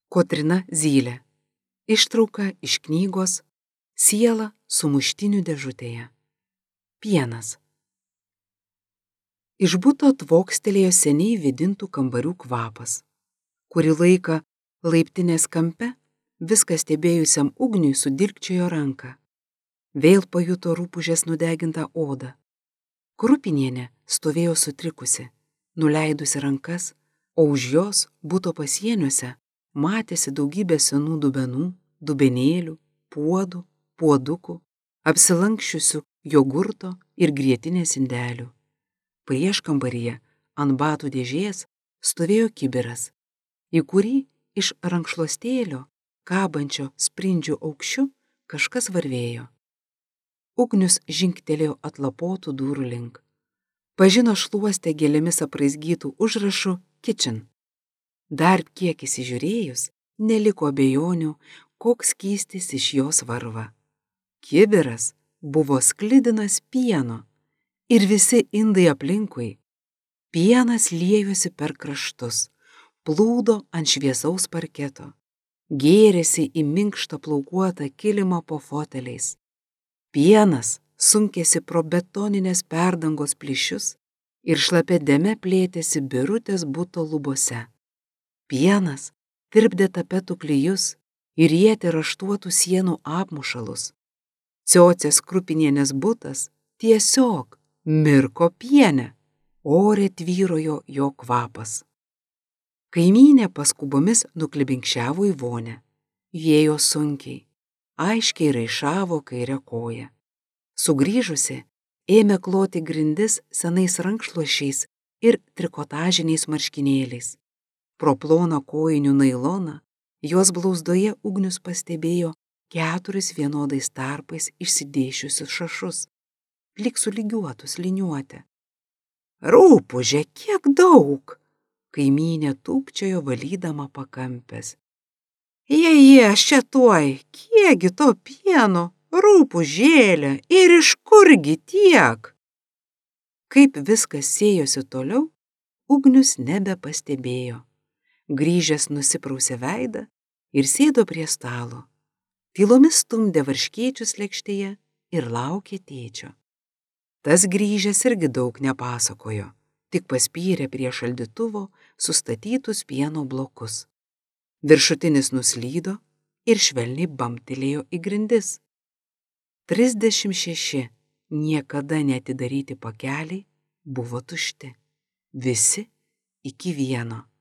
Kotryna Zylė. Ištrauka iš knygos Siela sumuštinių dėžutėje. Pienas. Iš buto tvokstelėjo seniai vėdintų kambarių kvapas. Kurį laiką laiptinės kampe viską stebėjusiam Ugniui sudilkčiojo ranką. Vėl pajuto rūpužės nudegintą odą. Krupinienė stovėjo sutrikusi, nuleidusi rankas, o už jos buto pasieniuose matėsi daugybė senų dubenų, dubenėlių, puodų, puodukų, apsilankščiusių jogurto ir grietinės indelių. Prieškambaryje ant batų dėžės stovėjo kibiras, į kurį iš rankšluostėlio, kabančio sprindžių aukščiu, kažkas varvėjo. Ugnius žingstelėjo atlapotų durų link. Pažino šluostę gėlėmis apraizgytų užrašų kitchen. Dar kiek įsižiūrėjus, neliko abejonių, koks skystis iš jos varva. Kibiras buvo sklidinas pieno ir visi indai aplinkui. Pienas liejosi per kraštus, plūdo ant šviesaus parketo, gėrėsi į minkštą plaukuotą kilimą po foteliais. Pienas sunkėsi pro betoninės perdangos plyšius ir šlapia dėme plėtėsi birutės buto lubose. Pienas tirpdė tapetų klijus ir rietė raštuotų sienų apmušalus. Ciocės Krupinienės butas tiesiog mirko piene, ore tvyrojo jo kvapas. Kaimynė paskubomis nuklibinkščiavo į vonią. Vėjo sunkiai, aiškiai raišavo kairę koją. Sugrįžusi, ėmė kloti grindis senais rankšluosčiais ir trikotažiniais marškinėliais. Pro ploną kojinių nailoną jos blauzdoje Ugnius pastebėjo 4 vienodais tarpais išsidėšiusius šašus, lyg sulygiuotus liniuotę. Rūpuže, kiek daug! Kaimynė tūpčiojo valydama pakampės. Aš čia tuoj, kiekgi to pieno, rūpužėlė, ir iš kurgi tiek? Kaip viskas sėjosi toliau, Ugnius nebepastebėjo. Grįžęs nusiprausė veidą ir sėdo prie stalo. Tylomis stumdė varškėčius lėkštėje ir laukė tėčio. Tas grįžęs irgi daug nepasakojo, tik paspyrė prie šaldytuvo sustatytus pieno blokus. Viršutinis nuslydo ir švelniai bambtelėjo į grindis. 36 niekada neatidaryti pakeliai buvo tušti, visi iki vieno.